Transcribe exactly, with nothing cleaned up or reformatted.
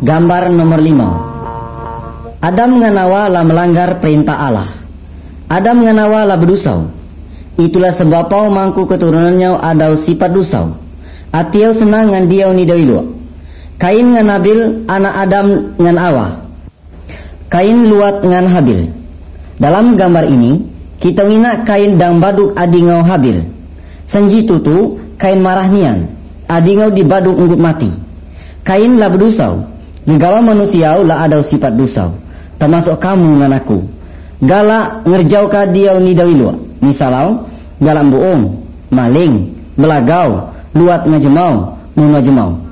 Gambar nomor lima. Adam nganawa lah melanggar perintah Allah. Adam nganawa lah berdosa. Itulah sebab pau mangku keturunannya ada sifat dosa. Atiau senang ngan dia ni dawilo. Kain ngan Habil anak Adam ngan Awa. Kain luat ngan Habil. Dalam gambar ini kita ngina Kain dang baduk adingau Habil. Senjitu tu Kain marah nian. Adingau dibaduk unggut mati. Kain lah berdosa. Negawa manusia lah ada sifat dosa. Termasuk kamu ngan aku. Galak ngerjau ka dia ni dawilo. Misalau galak bohong, maling, belagau, luat ngajemau, mau ngajemau.